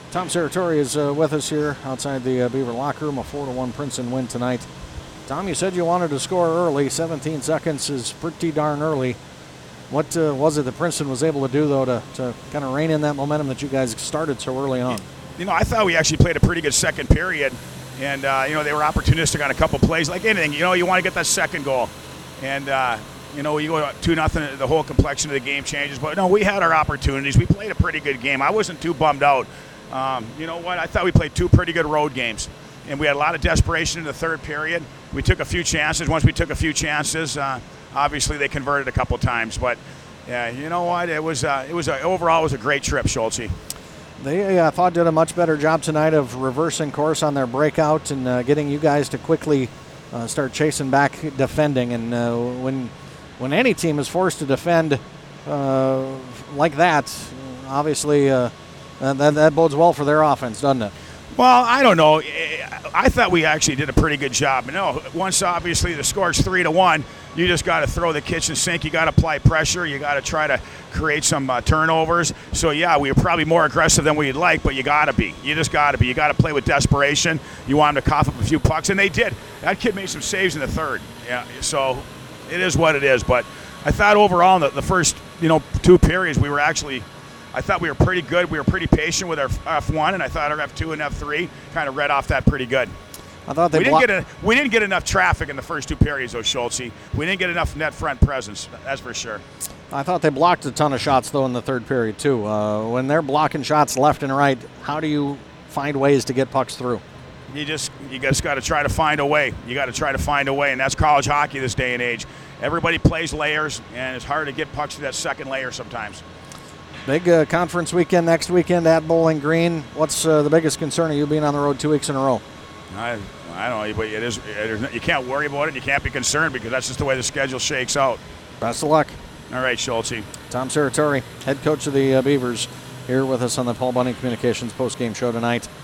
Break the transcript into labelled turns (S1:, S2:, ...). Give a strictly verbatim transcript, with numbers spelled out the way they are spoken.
S1: Tom Serratori is uh, with us here outside the uh, Beaver locker room. A four to one Princeton win tonight. Tom, you said you wanted to score early. seventeen seconds is pretty darn early. What uh, was it that Princeton was able to do, though, to, to kind of rein in that momentum that you guys started so early on?
S2: You know, I thought we actually played a pretty good second period. And, uh, you know, they were opportunistic on a couple plays. Like anything, you know, you want to get that second goal. And, uh, you know, you go two nothing, the whole complexion of the game changes. But, no, we had our opportunities. We played a pretty good game. I wasn't too bummed out. Um, you know what? I thought we played two pretty good road games. And we had a lot of desperation in the third period. We took a few chances. Once we took a few chances, uh, obviously they converted a couple times. But, yeah, you know what? It was, uh, it was a, overall, it was a great trip, Schultze.
S1: They, I uh, thought, did a much better job tonight of reversing course on their breakout and uh, getting you guys to quickly uh, start chasing back defending. And uh, when when any team is forced to defend uh, like that, obviously uh, that, that bodes well for their offense, doesn't it?
S2: Well, I don't know. I thought we actually did a pretty good job. You know, once obviously the score's three to one, you just got to throw the kitchen sink. You got to apply pressure. You got to try to create some uh, turnovers. So yeah, we were probably more aggressive than we'd like, but you got to be. You just got to be. You got to play with desperation. You want them to cough up a few pucks, and they did. That kid made some saves in the third. Yeah, so it is what it is. But I thought overall in the, the first, you know, two periods we were actually. I thought we were pretty good. We were pretty patient with our F one, and I thought our F two and F three kind of read off that pretty good.
S1: I thought they
S2: we,
S1: blo-
S2: didn't get a, we didn't get enough traffic in the first two periods, though, Schultze. We didn't get enough net front presence, that's for sure.
S1: I thought they blocked a ton of shots, though, in the third period, too. Uh, when they're blocking shots left and right, how do you find ways to get pucks through?
S2: You just you just got to try to find a way. You got to try to find a way, and that's college hockey this day and age. Everybody plays layers, and it's hard to get pucks to that second layer sometimes.
S1: Big uh, conference weekend next weekend at Bowling Green. What's uh, the biggest concern of you being on the road two weeks in a row?
S2: I I don't know, but it is. It is you can't worry about it. You can't be concerned because that's just the way the schedule shakes out.
S1: Best of luck.
S2: All right, Schultze.
S1: Tom Serratori, head coach of the uh, Beavers, here with us on the Paul Bunning Communications postgame show tonight.